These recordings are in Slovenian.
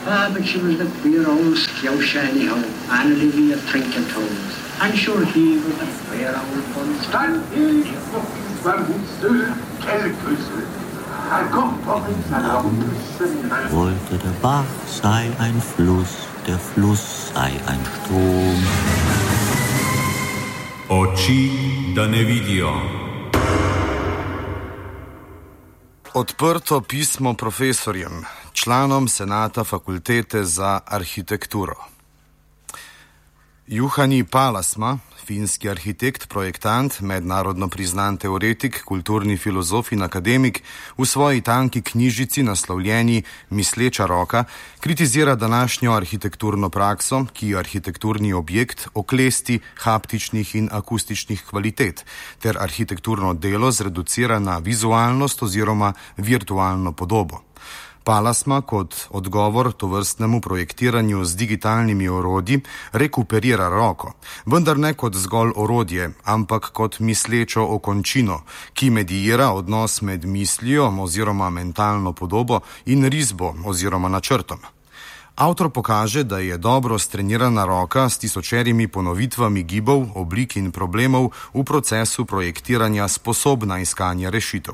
But she was the queer old scouse anyhow, and Olivia trinket toes. I'm sure he was the queer old bun. Stand here, fucking Vermutstüll, Kellküssel. Wollte der Bach sei ein Fluss, der Fluss sei ein Strom. Oči, da ne vidijo. Odprto pismo profesorjem, članom senata fakultete za arhitekturo. Juhani Palasma, finski arhitekt, projektant, mednarodno priznan teoretik, kulturni filozof in akademik, v svoji tanki knjižici naslovljeni Misleča roka kritizira današnjo arhitekturno prakso, ki arhitekturni objekt oklesti haptičnih in akustičnih kvalitet, ter arhitekturno delo zreducira na vizualnost oziroma virtualno podobo. Palasma kot odgovor tovrstnemu projektiranju z digitalnimi orodji rekuperira roko, vendar ne kot zgolj orodje, ampak kot mislečo okončino, ki medijira odnos med mislijo oziroma mentalno podobo in risbo oziroma načrtom. Avtor pokaže, da je dobro strenirana roka s tisočerimi ponovitvami gibov, oblik in problemov v procesu projektiranja sposobna iskanja rešitev.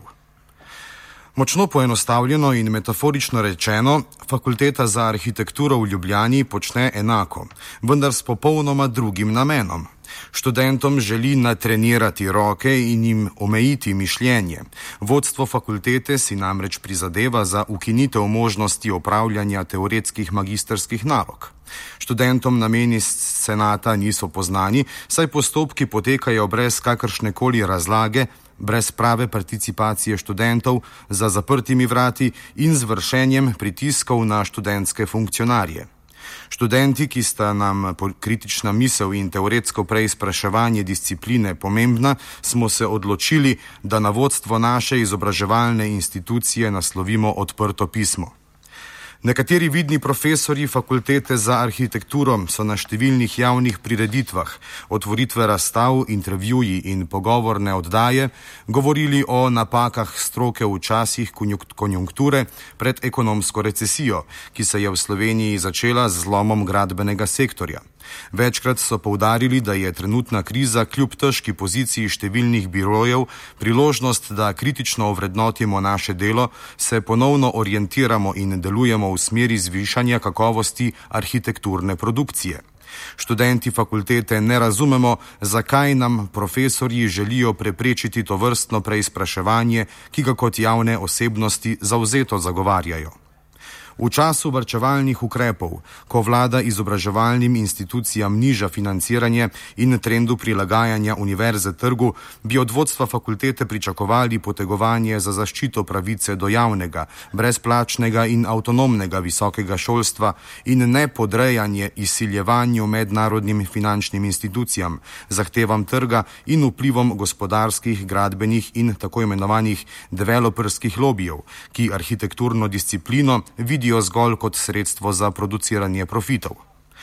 Močno poenostavljeno in metaforično rečeno, fakulteta za arhitekturo v Ljubljani počne enako, vendar s popolnoma drugim namenom. Študentom želi natrenirati roke in jim omejiti mišljenje. Vodstvo fakultete si namreč prizadeva za ukinitev možnosti opravljanja teoretskih magistrskih nalog. Študentom nameni senata niso poznani, saj postopki potekajo brez kakršnekoli razlage, brez prave participacije študentov, za zaprtimi vrati in z vršenjem pritiskov na študentske funkcionarje. Študenti, ki sta nam kritična misel in teoretsko preizpraševanje discipline pomembna, smo se odločili, da na vodstvo naše izobraževalne institucije naslovimo odprto pismo. Nekateri vidni profesorji fakultete za arhitekturo so na številnih javnih prireditvah, otvoritve razstav, intervjuji in pogovorne oddaje govorili o napakah stroke v časih konjunkture pred ekonomsko recesijo, ki se je v Sloveniji začela z zlomom gradbenega sektorja. Večkrat so poudarili, da je trenutna kriza kljub težki poziciji številnih birojev priložnost, da kritično ovrednotimo naše delo, se ponovno orientiramo in delujemo v smeri zvišanja kakovosti arhitekturne produkcije. Študenti fakultete ne razumemo, zakaj nam profesorji želijo preprečiti tovrstno preizpraševanje, ki ga kot javne osebnosti zavzeto zagovarjajo. V času varčevalnih ukrepov, ko vlada izobraževalnim institucijam niža financiranje in trendu prilagajanja univerze trgu, bi od vodstva fakultete pričakovali potegovanje za zaščito pravice do javnega, brezplačnega in avtonomnega visokega šolstva in ne podrejanje izsiljevanju mednarodnim finančnim institucijam, zahtevam trga in vplivom gospodarskih, gradbenih in tako imenovanih developerskih lobijev, ki arhitekturno disciplino vidijo zgolj kot sredstvo za produciranje profitov.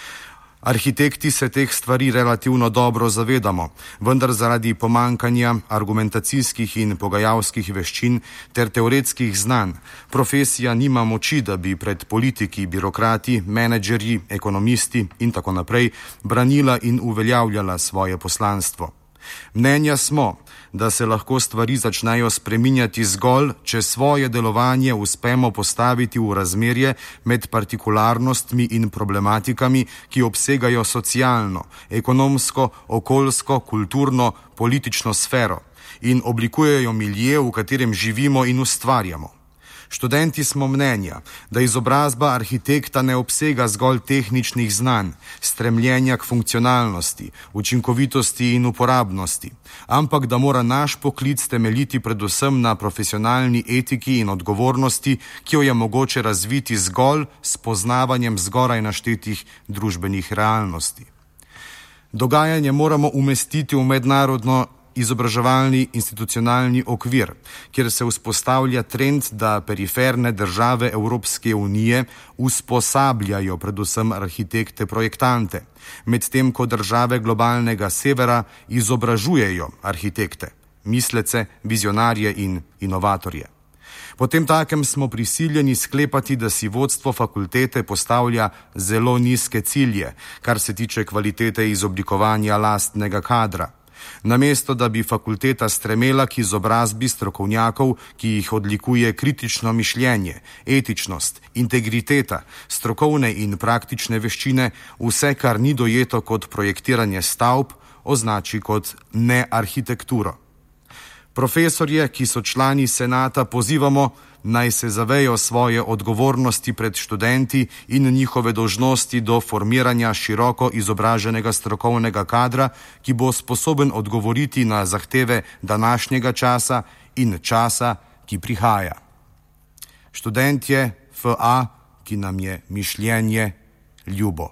Arhitekti se teh stvari relativno dobro zavedamo, vendar zaradi pomankanja argumentacijskih in pogajalskih veščin ter teoretskih znanj profesija nima moči, da bi pred politiki, birokrati, menedžerji, ekonomisti in tako naprej branila in uveljavljala svoje poslanstvo. Mnenja smo, da se lahko stvari začnejo spreminjati zgolj, če svoje delovanje uspemo postaviti v razmerje med partikularnostmi in problematikami, ki obsegajo socialno, ekonomsko, okoljsko, kulturno, politično sfero in oblikujejo milje, v katerem živimo in ustvarjamo. Študenti smo mnenja, da izobrazba arhitekta ne obsega zgolj tehničnih znanj, stremljenja k funkcionalnosti, učinkovitosti in uporabnosti, ampak da mora naš poklic temeljiti predvsem na profesionalni etiki in odgovornosti, ki jo je mogoče razviti zgolj s poznavanjem zgoraj naštetih družbenih realnosti. Dogajanje moramo umestiti v mednarodno izobraževalni institucionalni okvir, kjer se vzpostavlja trend, da periferne države Evropske unije usposabljajo predvsem arhitekte projektante, medtem ko države globalnega severa izobražujejo arhitekte, mislece, vizionarje in inovatorje. Potem takem smo prisiljeni sklepati, da si vodstvo fakultete postavlja zelo nizke cilje, kar se tiče kvalitete izoblikovanja lastnega kadra. Namesto, da bi fakulteta stremela k izobrazbi strokovnjakov, ki jih odlikuje kritično mišljenje, etičnost, integriteta, strokovne in praktične veščine, vse, kar ni dojeto kot projektiranje stavb, označi kot nearhitekturo. Profesorje, ki so člani senata, pozivamo, naj se zavejo svoje odgovornosti pred študenti in njihove dolžnosti do formiranja široko izobraženega strokovnega kadra, ki bo sposoben odgovoriti na zahteve današnjega časa in časa, ki prihaja. Študentje FA, ki nam je mišljenje ljubo.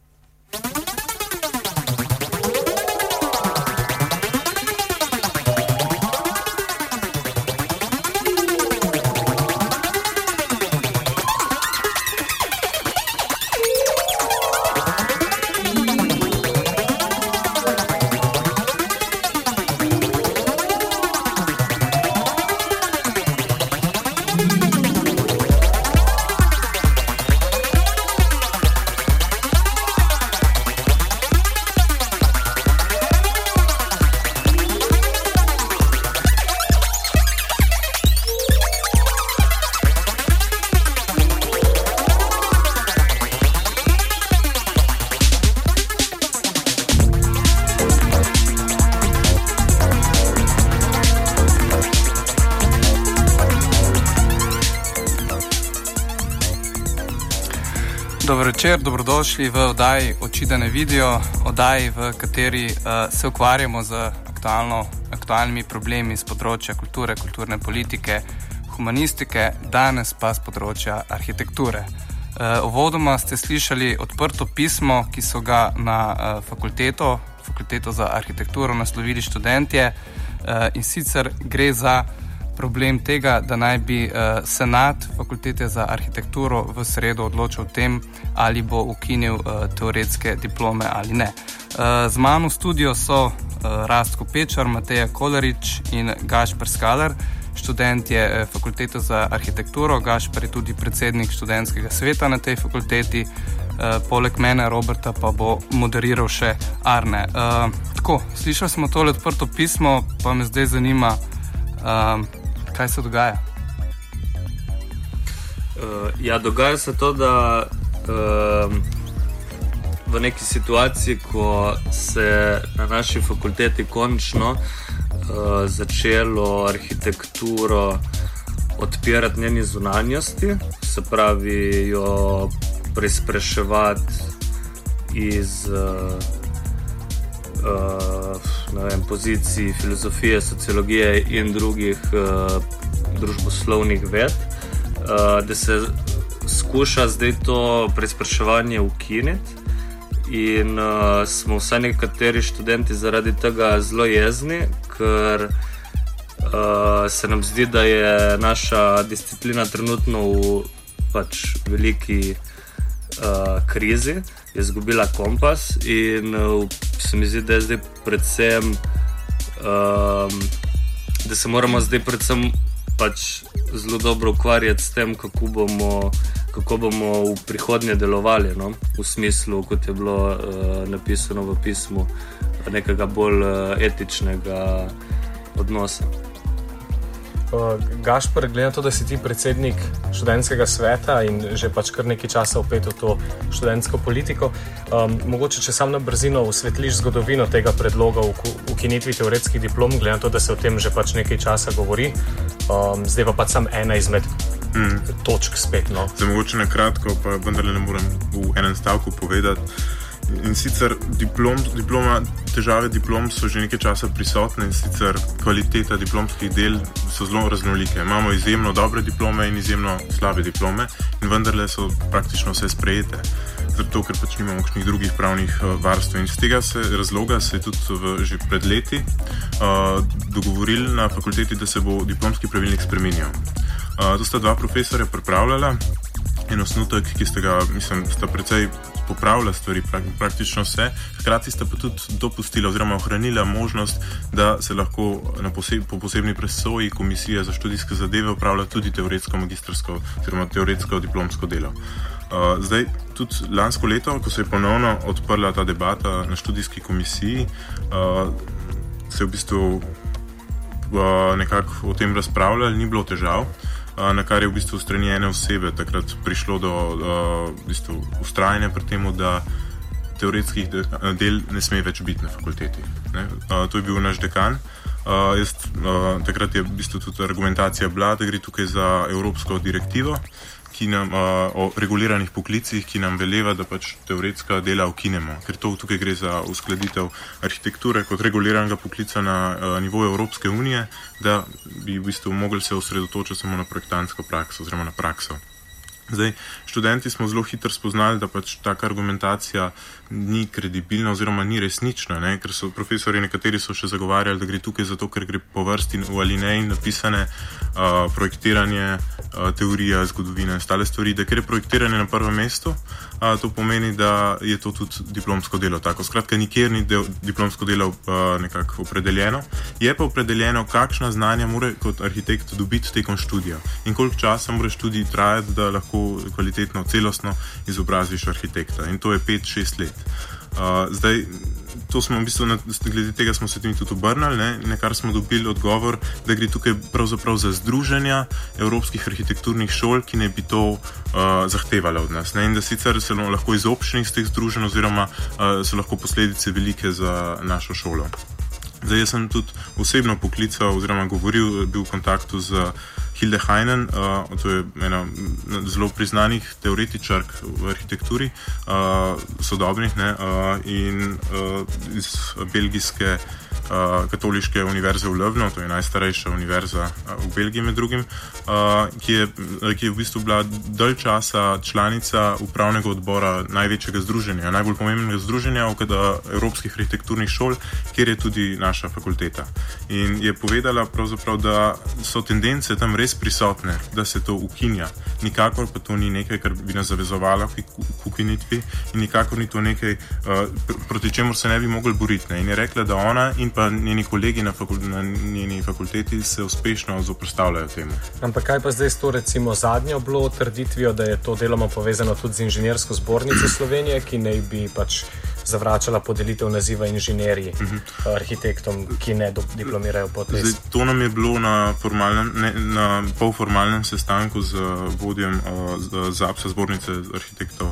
Dobro večer, dobrodošli v oddaji Oči, da ne vidijo, oddaji, v kateri se ukvarjamo z aktualnimi problemi z področja kulture, kulturne politike, humanistike, danes pa z področja arhitekture. Uvodoma ste slišali odprto pismo, ki so ga na fakulteto za arhitekturo naslovili študentje, in sicer gre za problem tega, da naj bi senat fakultete za arhitekturo v sredo odločil o tem, ali bo ukinil teoretske diplome ali ne. Z mano v studiu so Rastko Pečar, Mateja Kolarič in Gašper Skaler, študentje fakultete za arhitekturo. Gašper je tudi predsednik študentskega sveta na tej fakulteti. Poleg mene, Roberta, pa bo moderiral še Arne. Tako, slišali smo tole odprto pismo, pa me zdaj zanima, kaj se dogaja? Dogaja se to, da v neki situaciji, ko se na naši fakulteti končno začelo arhitekturo odpirati njeni zunanjosti, se pravi jo preizpraševati iz pozicij filozofije, sociologije in drugih družboslovnih ved, da se skuša zdaj to preizpraševanje ukiniti, in smo vsaj nekateri študenti zaradi tega zelo jezni, ker se nam zdi, da je naša disciplina trenutno v veliki krizi, je izgubila kompas, in se mi zdi, da je zdaj predvsem da se moramo zdaj predvsem zelo dobro ukvarjati s tem, kako bomo v prihodnje delovali, no? V smislu, kot je bilo napisano v pismu, nekega bolj etičnega odnosa. Gašper, glede na to, da si ti predsednik študentskega sveta in že kar nekaj časa vpet v to študentsko politiko, mogoče, če sam na brzino osvetliš zgodovino tega predloga o ukinitvi teoretskih diplom, glede na to, da se o tem že nekaj časa govori, zdaj pa sam ena izmed točk spet. No. Zdaj, mogoče na kratko, pa vendarle ne morem v enem stavku povedati. In sicer težave diplom so že nekaj časa prisotne, in sicer kvaliteta diplomskih del so zelo raznolike. Imamo izjemno dobre diplome in izjemno slabe diplome, in vendarle so praktično vse sprejete, zato ker nimamo kakšnih drugih pravnih varstv. In iz tega razloga se je tudi že pred leti dogovorili na fakulteti, da se bo diplomski pravilnik spreminjal. To sta dva profesorja pripravljala en osnutek, ki sta precej popravila stvari, praktično vse. Hkrati sta pa tudi dopustila oziroma ohranila možnost, da se lahko po posebni presoji komisija za študijske zadeve opravlja tudi teoretsko magistrsko oziroma teoretsko diplomsko delo. Zdaj, tudi lansko leto, ko se je ponovno odprla ta debata na študijski komisiji, se je v bistvu nekako o tem razpravljali, ni bilo težav, na kar je v bistvu strani ene osebe takrat prišlo do ustrajanja pri temu, da teoretskih del ne sme več biti na fakulteti. To je bil naš dekan. Takrat je v bistvu tudi argumentacija bila, da gre tukaj za evropsko direktivo, ki nam o reguliranih poklicih, ki nam veleva, da pač teoretska dela ukinemo, ker tukaj gre za uskladitev arhitekture kot reguliranega poklica na nivoju Evropske unije, da bi v bistvu mogli se osredotočiti samo na projektantsko prakso oziroma na prakso. Zdaj, študenti smo zelo hitro spoznali, da pač taka argumentacija ni kredibilna oziroma ni resnična, ker so profesori nekateri so še zagovarjali, da gre tukaj zato, ker gre po vrsti v alineji napisane projektiranje, teorija, zgodovina in ostale stvari, da ker je projektiranje na prvem mestu, to pomeni, da je to tudi diplomsko delo tako. Skratka, nikjer ni diplomsko delo nekako opredeljeno. Je pa opredeljeno, kakšna znanja mora kot arhitekt dobiti tekom študija in koliko časa mora študij trajati, da lahko kvalitetno, celostno izobraziš arhitekta. In to je 5-6 let. Zdaj, to smo v bistvu, glede tega smo se tudi obrnili, na kar smo dobili odgovor, da gre tukaj pravzaprav za združenja evropskih arhitekturnih šol, ki ne bi to zahtevala od nas. In da sicer se lahko izobčeni iz teh združenj oziroma so lahko posledice velike za našo šolo. Zdaj, jaz sem tudi osebno poklical oziroma govoril, bil v kontaktu z Hilde Heinen, to je ena zelo priznanih teoretičark v arhitekturi, sodobnih, in iz belgijske katoliške univerze v Lövnu, to je najstarejša univerza v Belgiji med drugim, ki je v bistvu bila dalj časa članica upravnega odbora največjega združenja, najbolj pomembnega združenja evropskih arhitekturnih šol, kjer je tudi naša fakulteta. In je povedala pravzaprav, da so tendence tam res prisotne, da se to ukinja. Nikakor pa to ni nekaj, kar bi nas zavezovalo k ukinitvi in nikakor ni to nekaj, proti čemur se ne bi mogli boriti. In je rekla, da ona in pa njeni kolegi na njeni fakulteti se uspešno zoperstavljajo temu. Ampak kaj pa zdaj s to recimo zadnjo bilo trditvijo, da je to deloma povezano tudi z Inženirsko zbornico Slovenije, ki naj bi pač zavračala podelitev naziva inženirji arhitektom, ki ne diplomirajo po tej. To nam je bilo na polformalnem sestanku z vodjem ZAPS-a, zbornice arhitektov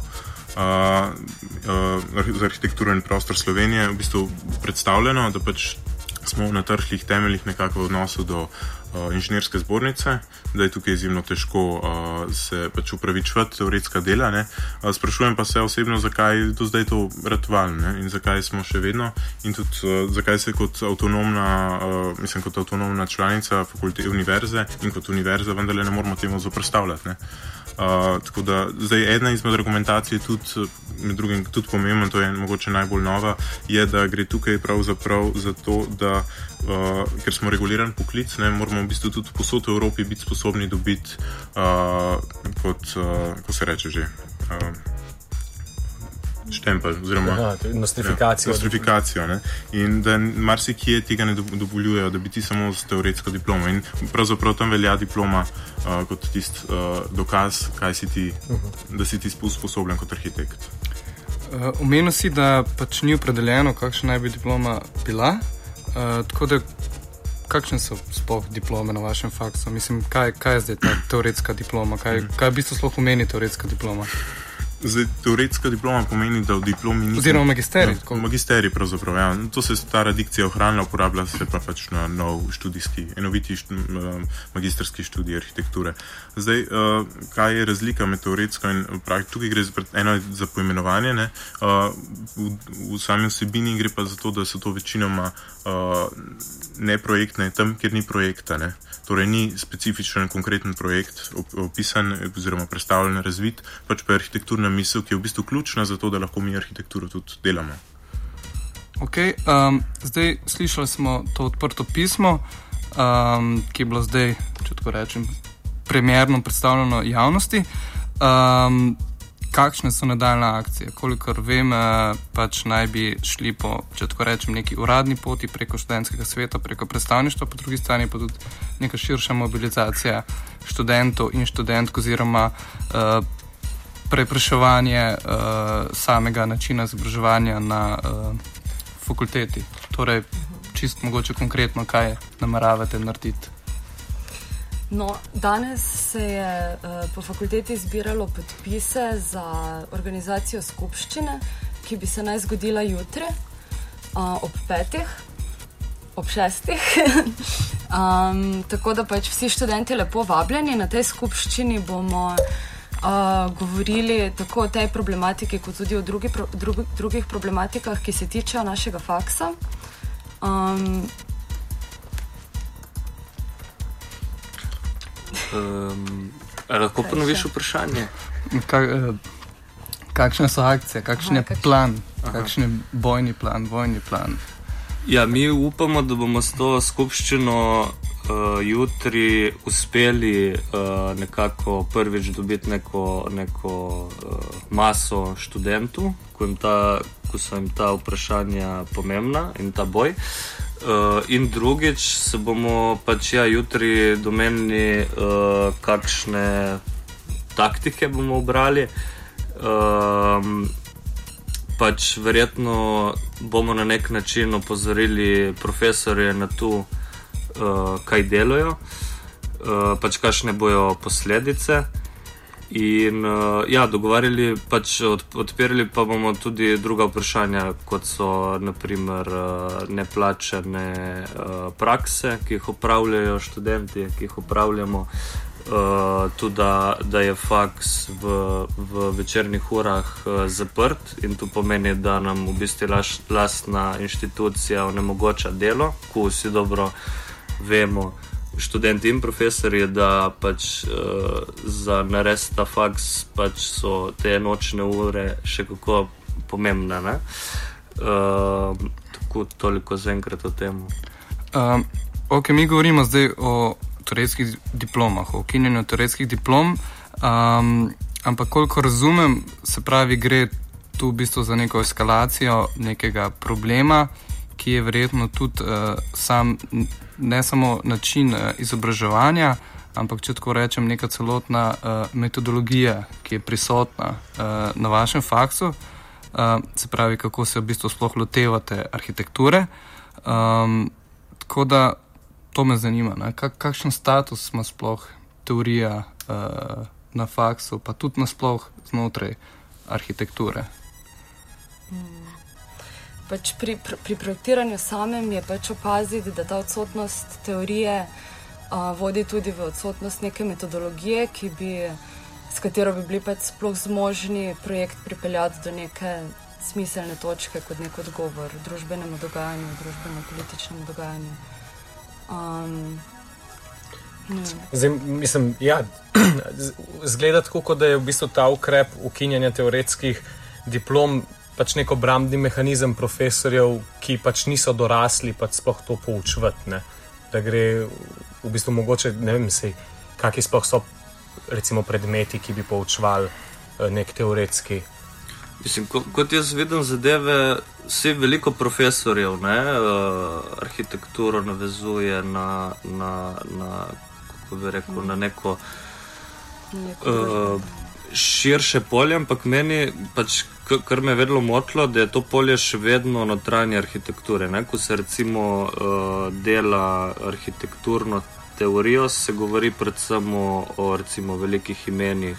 za arhitekturo in prostor Slovenije, v bistvu predstavljeno, da pač smo na trhlih temeljih nekako v odnosu do inženirske zbornice, da je tukaj izjemno težko se pač upravičevati teoretska dela. Sprašujem pa se osebno, zakaj do zdaj to ratovali in zakaj smo še vedno in tudi zakaj se kot avtonomna članica fakultete univerze in kot univerza vendarle ne moramo temu zoperstavljati. Tako da zdaj ena izmed argumentacij tudi, med drugim tudi pomembno, to je mogoče najbolj nova, je, da gre tukaj pravzaprav za to, da ker smo reguliran poklic, moramo v bistvu tudi posod v Evropi biti sposobni dobiti kot, ko se reče že, štempelj oziroma nostrifikacijo. In da marsikje tega ne dovoljujejo, da bi ti samo z teoretsko diplomo. In pravzaprav tam velja diploma kot tisti dokaz, da si ti sposoben kot arhitekt. Omenil si, da pač ni opredeljeno, kakšna naj bi diploma bila. Tako da, kakšne so sploh diplome na vašem faksu? Mislim, kaj je zdaj ta teoretska diploma? Kaj v bistvu sploh pomeni teoretska diploma? Zdaj, teoretska diploma pomeni, da v diplomi ni... Oziroma magisterij. Magisterij pravzaprav, ja. To se stara dikcija ohranila, uporablja se pa pač na nov študijski, enoviti magistrski študij arhitekture. Zdaj, kaj je razlika med teoretsko in praktično? Tukaj gre eno za poimenovanje, v sami vsebini gre pa za to, da so to večinoma neprojektne, tam, kjer ni projekta, Torej, ni specifičen, konkreten projekt opisan oziroma predstavljen, razvit, pač pa je arhitekturna misel, ki je v bistvu ključna za to, da lahko mi arhitekturo tudi delamo. Ok, zdaj slišali smo to odprto pismo, ki je bilo zdaj, če tako rečem, premierno predstavljeno javnosti. Kakšne so nadaljne akcije? Kolikor vem, pač naj bi šli po, če tako rečem, neki uradni poti preko študentskega sveta, preko predstavništva, po drugi strani pa tudi neka širša mobilizacija študentov in študentk oziroma prepraševanje samega načina izobraževanja na fakulteti. Torej, čisto mogoče konkretno, kaj nameravate narediti? No, danes se je po fakulteti zbiralo podpise za organizacijo skupščine, ki bi se naj zgodila jutri ob 5, ob 6. Tako da pač vsi študenti lepo vabljeni. Na tej skupščini bomo govorili tako o tej problematiki, kot tudi o drugih problematikah, ki se tičejo našega faksa. Lahko ponoviš vprašanje? Kakšne so akcije, kakšen je plan, kakšen je vojni plan? Ja, mi upamo, da bomo s to skupščino jutri uspeli nekako prvič dobiti neko maso študentov, ko so jim ta vprašanja pomembna in ta boj. In drugič se bomo pač jutri domenili, kakšne taktike bomo obrali. Pač verjetno bomo na nek način opozorili profesorje na to, kaj delajo, pač kakšne bojo posledice. In dogovarjali, pač odpirali pa bomo tudi druga vprašanja, kot so naprimer neplačane prakse, ki jih opravljajo študenti, ki jih opravljamo, tudi da je faks v večernih urah zaprt in to pomeni, da nam v bistvu lastna inštitucija onemogoča delo, ko vsi dobro vemo, študenti in profesorji, da pač za narediti ta faks pač so te nočne ure še kako pomembne, ne? Tako toliko zaenkrat o tem. Ok, mi govorimo zdaj o teoretskih diplomah, o ukinjanju teoretskih diplom, ampak koliko razumem, se pravi, gre tu v bistvu za neko eskalacijo nekega problema, ki je verjetno tudi ne samo način izobraževanja, ampak če tako rečem, neka celotna metodologija, ki je prisotna na vašem faksu, se pravi, kako se v bistvu sploh lotevate arhitekture. Tako da to me zanima, ne? Kakšen status ima sploh teorija na faksu, pa tudi nasploh znotraj arhitekture? Pač pri projektiranju samem je pač opaziti, da ta odsotnost teorije vodi tudi v odsotnost neke metodologije, s katero bi bili pač sploh zmožni projekt pripeljati do neke smiselne točke kot nek odgovor družbenemu dogajanju, družbeno-političnemu dogajanju. Zdaj, mislim, zgleda tako, kot da je v bistvu ta ukrep ukinjanja teoretskih diplom pač nek obrambni mehanizem profesorjev, ki pač niso dorasli pač sploh to poučevati, ne? Da gre v bistvu mogoče, ne vem, kakšni sploh so recimo predmeti, ki bi poučevali nek teoretski. Mislim, kot jaz vidim zadeve, vsi veliko profesorjev, ne, arhitekturo navezuje na kako bi rekel, na neko širše polje, ampak meni pač, kar me je vedno motilo, da je to polje še vedno notranje arhitekture, ne, ko se recimo dela arhitekturno teorijo, se govori predvsem o recimo velikih imenih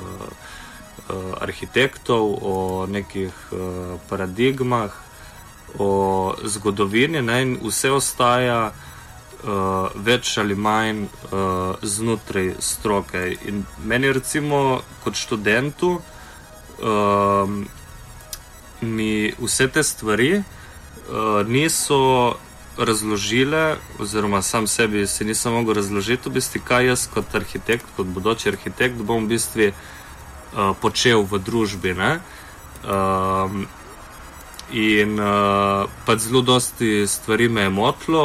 arhitektov, o nekih paradigmah, o zgodovini, ne, in vse ostaja več ali manj znotraj stroke. In meni recimo kot študentu mi vse te stvari niso razložile, oziroma sam sebi si nisem mogel razložiti, v bistvu, kaj jaz kot arhitekt, kot bodoči arhitekt bom v bistvu počel v družbi, ne? In pač zelo dosti stvari me je motilo,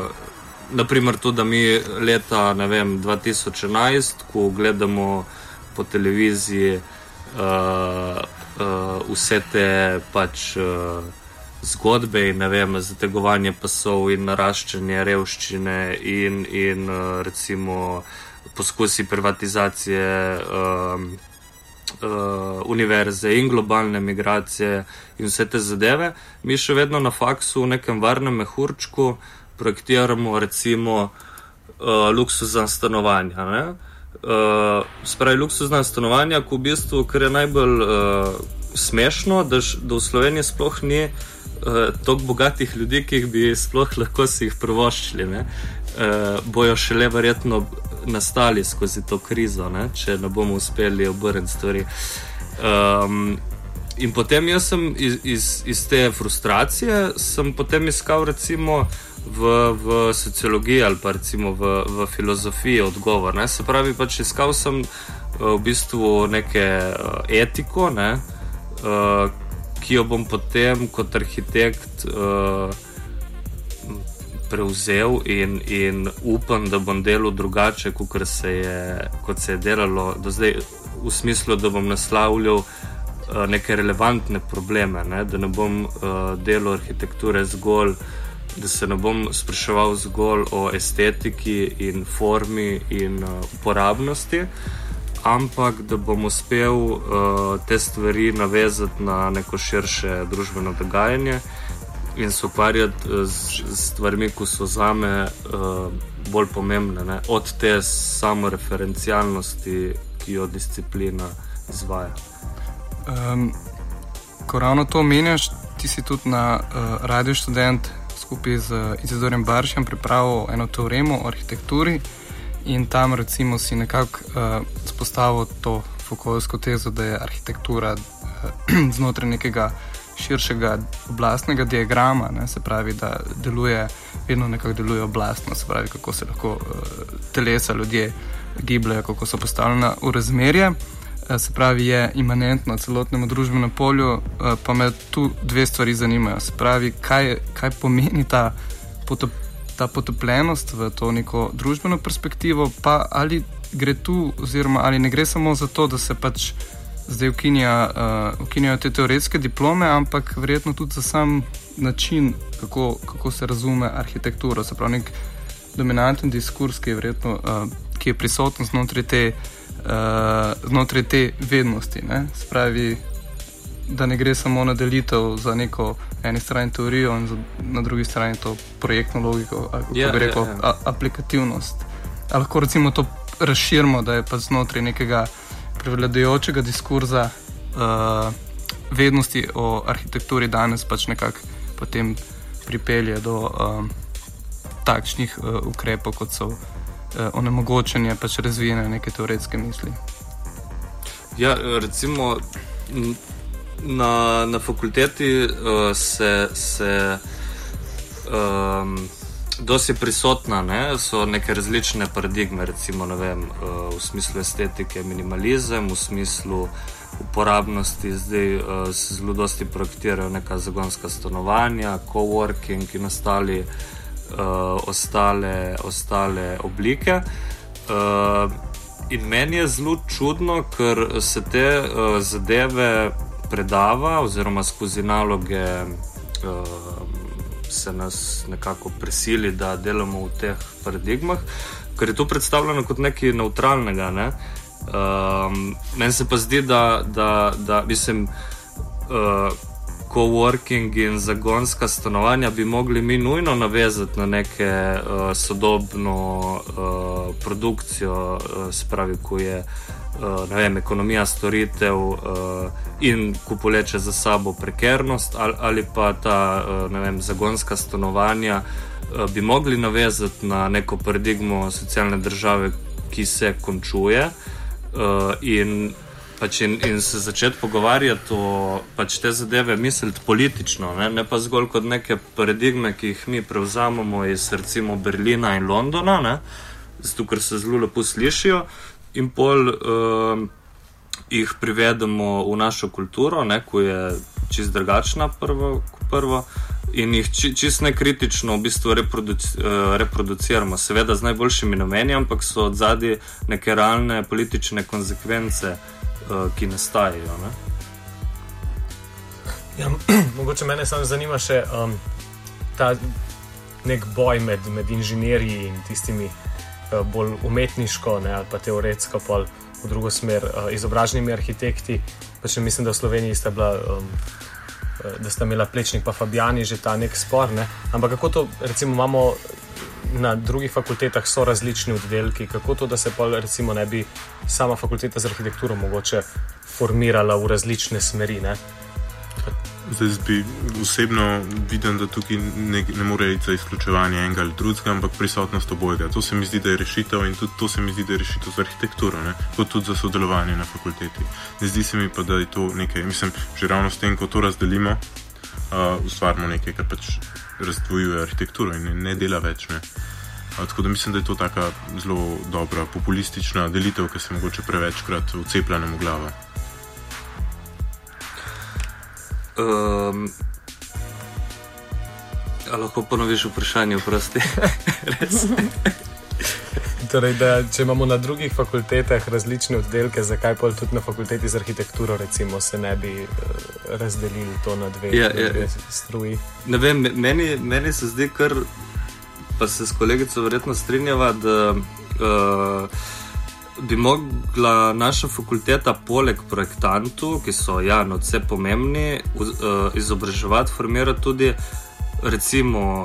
naprimer to, da mi leta, ne vem, 2011, ko gledamo po televiziji vse te pač zgodbe in ne vem, zategovanje pasov in naraščanje revščine in recimo poskusi privatizacije univerze in globalne migracije in vse te zadeve, mi še vedno na faksu v nekem varnem mehurčku projektiramo recimo luksuzna stanovanja. Ne? Spravi luksuzna stanovanja, ko v bistvu, kar je najbolj smešno, da v Sloveniji sploh ni toliko bogatih ljudi, ki jih bi sploh lahko si jih privoščili. Bojo šele verjetno nastali skozi to krizo, ne? Če ne bomo uspeli obrniti stvari. In potem jaz sem iz te frustracije sem potem iskal recimo v sociologiji ali pa recimo v filozofiji odgovor. Ne? Se pravi, pač iskal sem v bistvu neke etiko, ne? Ki jo bom potem kot arhitekt prevzel in upam, da bom delal drugače, kot se je delalo do zdaj, v smislu, da bom naslavljal neke relevantne probleme, ne? Da ne bom delal arhitekture zgolj, da se ne bom spraševal zgolj o estetiki in formi in uporabnosti, ampak da bom uspel te stvari navezati na neko širše družbeno dogajanje in se ukvarjati z stvarmi, ko so zame bolj pomembne, ne? Od te samoreferencialnosti, ki jo disciplina izvaja. Ko ravno to omenjaš, ti si tudi na Radio Študent skupaj z Izidorjem Baršem pripravil eno teoremo o arhitekturi in tam recimo si nekako spostavil to Foucaultsko tezo, da je arhitektura znotraj nekega širšega oblastnega diagrama, ne, se pravi, da vedno nekako deluje oblastno, se pravi, kako se lahko telesa, ljudje gibljajo, kako so postavljena v razmerje, se pravi, je imanentno celotnemu družbenemu polju, pa me tu dve stvari zanimajo, se pravi, kaj pomeni ta potopljenost v to neko družbeno perspektivo, pa ali gre tu, oziroma ali ne gre samo za to, da se pač zdaj ukinjajo te teoretske diplome, ampak verjetno tudi za sam način, kako se razume arhitekturo. Se pravi, nek dominanten diskurs, ki je verjetno ki je prisoten znotraj te vednosti. Ne? Se pravi, da ne gre samo na delitev za neko eni strani teorijo in na drugi strani to projektno logiko, ali kako bi rekel, aplikativnost. Ali lahko recimo to razširimo, da je pa znotraj nekega prevladujočega diskurza vednosti o arhitekturi danes pač nekako potem pripelje do takšnih ukrepov, kot so onemogočanje pač razvijanja neke teoretske misli. Ja, recimo na fakulteti se dosti prisotna, ne? So neke različne paradigme, recimo, ne vem, v smislu estetike minimalizem, v smislu uporabnosti zdaj se zelo dosti projektirajo neka zagonska stanovanja, coworking in ostale oblike. In meni je zelo čudno, ker se te zadeve predava oziroma skozi naloge se nas nekako prisili, da delamo v teh paradigmah, ker je to predstavljeno kot nekaj neutralnega. Ne? Meni se pa zdi, da mislim, coworking in zagonska stanovanja bi mogli mi nujno navezati na neke sodobno produkcijo, spravi, ko je ne vem, ekonomija storitev in ko poleče za sabo prekernost, ali pa ta ne vem, zagonska stanovanja bi mogli navezati na neko paradigmo socialne države, ki se končuje in se začeti pogovarjati o pač te zadeve, misliti politično, ne pa zgolj kot neke paradigme, ki jih mi prevzamemo iz recimo Berlina in Londona, ne, zato ker se zelo lepo slišijo, in pol jih privedemo v našo kulturo, ne, ko je čist drugačna prvo, in jih čisto nekritično v bistvu reproduciramo, seveda z najboljšimi nameni, ampak so odzadaj neke realne politične konsekvence, ki nastajajo. Ne? Ja, mogoče mene samo zanima še ta nek boj med inženirji in tistimi bolj umetniško, ne, ali pa teoretsko, pa v drugo smer izobraženimi arhitekti. Pa še mislim, da v Sloveniji sta imela Plečnik pa Fabijani že ta nek spor, ne? Ampak kako to, recimo, imamo na drugih fakultetah so različni oddelki, kako to, da se pa recimo ne bi sama fakulteta za arhitekturo mogoče formirala v različne smeri, ne? Zdaj bi osebno vidim, da tukaj ne more iti za izključevanje enega ali drugega, ampak prisotnost obojega. To se mi zdi, da je rešitev in tudi to se mi zdi, da je rešitev za arhitekturo, ne? Kot tudi za sodelovanje na fakulteti. Ne zdi se mi pa, da je to nekaj, mislim, že ravno s tem, ko to razdelimo, ustvarimo nekaj, kar pač razdvojuje arhitekturo in ne dela več, ne? Tako da mislim, da je to taka zelo dobra populistična delitev, ki se mogoče prevečkrat vceplja nam v glavo. Lahko ponoviš vprašanje, prosti. Torej, da če imamo na drugih fakultetah različne oddelke, zakaj pa tudi na fakulteti za arhitekturo recimo se ne bi razdelili to na dve struji? Ne vem, meni se zdi kar, pa se s kolegico verjetno strinjava, da bi mogla naša fakulteta poleg projektantov, ki so nadvse pomembni, izobraževati, formirati tudi recimo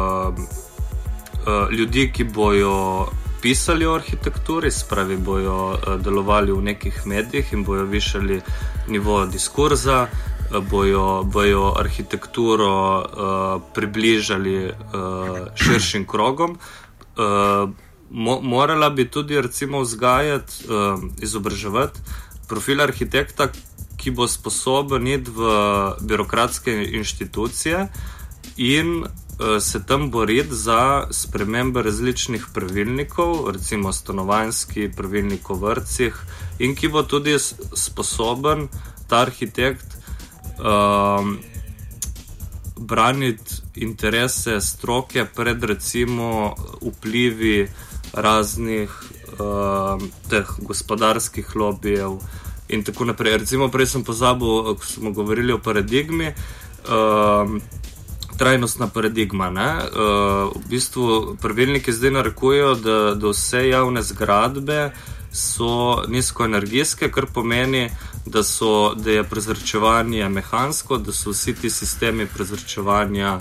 ljudi, ki bojo pisali o arhitekturi, spravi bojo delovali v nekih medijih in bojo višali nivo diskurza, bojo arhitekturo približali širšim krogom. Morala bi tudi recimo vzgajati, izobraževati profil arhitekta, ki bo sposoben iti v birokratske inštitucije in se tam boriti za spremembe različnih pravilnikov, recimo stanovanjski pravilnik o vrtcih, in ki bo tudi sposoben ta arhitekt braniti interese stroke pred recimo vplivi raznih teh gospodarskih lobijev in tako naprej. Recimo prej sem pozabil, ko smo govorili o paradigmi, trajnostna paradigma, ne? V bistvu pravilniki zdaj narekujejo, da vse javne zgradbe so nizkoenergijske, kar pomeni, da je prezračevanje mehansko, da so vsi ti sistemi prezračevanja,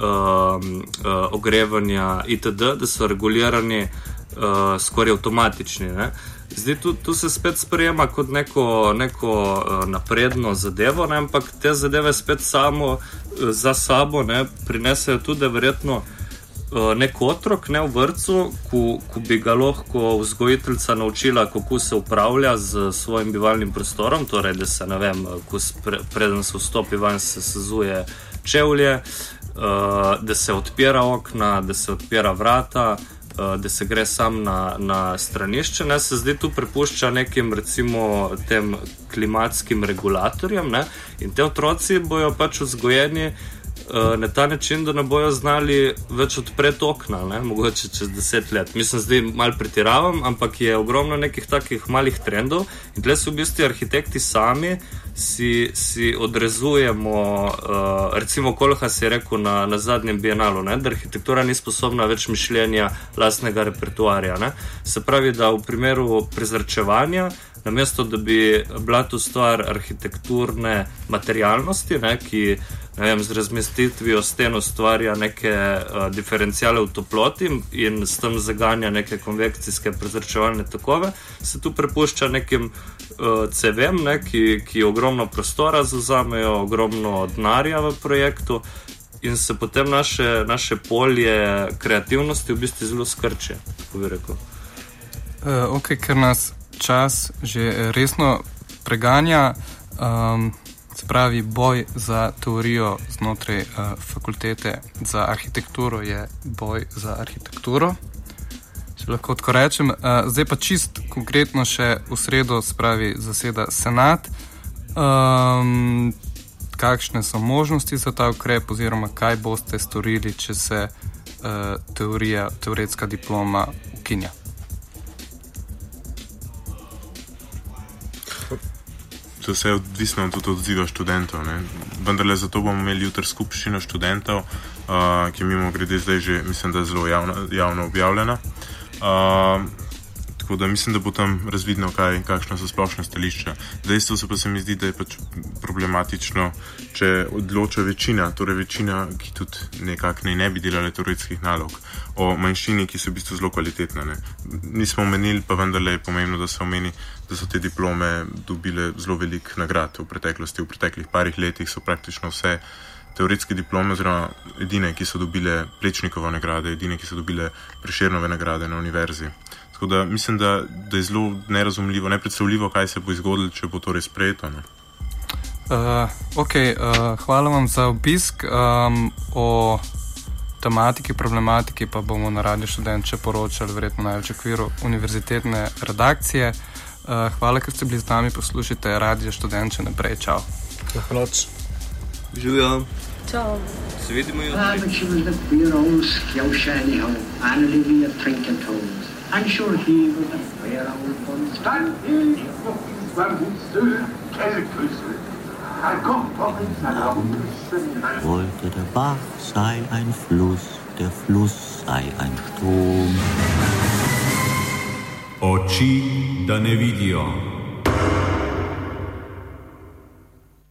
ogrevanja itd., da so regulirani skoraj avtomatični. Ne? Zdaj, tu se spet sprejema kot neko napredno zadevo, ne? Ampak te zadeve spet za sabo ne, prinesejo tudi verjetno nek otrok, ne, v vrtcu, ko bi ga lahko vzgojiteljica naučila, kako se upravlja z svojim bivalnim prostorom, torej, da se, ne vem, preden se vstopi van, se sezuje čevlje, da se odpira okna, da se odpira vrata, da se gre sam na stranišče, ne, se zdaj tu prepušča nekim, recimo, tem klimatskim regulatorjem, ne, in te otroci bojo pač vzgojeni na ta način, da ne bojo znali več odpreti okna, ne? Mogoče čez 10 let. Mislim, zdaj malo pretiravam, ampak je ogromno nekih takih malih trendov in tle so v bistvu arhitekti sami si odrezujemo, recimo Kohlhaas je rekel na zadnjem bienalu, ne? Da arhitektura ni sposobna več mišljenja lastnega repertoarja. Ne? Se pravi, da v primeru prezračevanja, namesto da bi bila tu stvar arhitekturne materialnosti, ne, ki, ne vem, z razmestitvijo sten ustvarja neke diferencijale v toploti in s tem zaganja neke konvekcijske prezračevalne tokove, se tu prepušča nekim CV-jem, ne, ki ogromno prostora zauzamejo, ogromno denarja v projektu in se potem naše polje kreativnosti v bistvu zelo skrče, tako bi rekel. Ok, ker nas čas že resno preganja, se pravi, boj za teorijo znotraj fakultete za arhitekturo je boj za arhitekturo, če lahko tako rečem. Zdaj pa čist konkretno še v sredo, se pravi, zaseda senat. kakšne so možnosti za ta ukrep oziroma kaj boste storili, če se teoretska diploma ukinja? To se je odvisno tudi od odziva študentov. Vendarle zato bomo imeli jutri skupščino študentov, ki je mimogrede zdaj že, mislim, da je zelo javno objavljena. Tako da mislim, da bo tam razvidno, kakšno so splošne stališča. Dejstvo se pa se mi zdi, da je pač problematično, če odloča večina, torej večina, ki tudi nekako ne bi delali teoretskih nalog, o manjšini, ki so v bistvu zelo kvalitetne. Nismo omenili, pa vendarle je pomembno, da se omeni, da so te diplome dobile zelo velik nagrad v preteklosti. V preteklih parih letih so praktično vse teoretske diplome, oziroma edine, ki so dobile Plečnikove nagrade, edine, ki so dobile Prešernove nagrade na univerzi. Tako da mislim, da je zelo nerazumljivo, nepredstavljivo, kaj se bo izgodilo, če bo to res sprejeto. Hvala vam za obisk. O tematiki, problematiki pa bomo na Radiu Študent še poročali, verjetno največ v okviru univerzitetne redakcije. Hvala, ker ste bili z nami, poslušajte Radio Študent še naprej. Čau. Lahko noč. Živijo. Čau. Se vidimo jutri. But she was the queer old skjouse anyhow, and Olivia trinket toes. I'm sure he was a queer old bun. Stand in, Wermutstühl, Käseküsse. Ein Kochbocken, ein Raumküssen. Wollte der Bach sei ein Fluss, der Fluss sei ein Strom. Oči, da ne vidijo.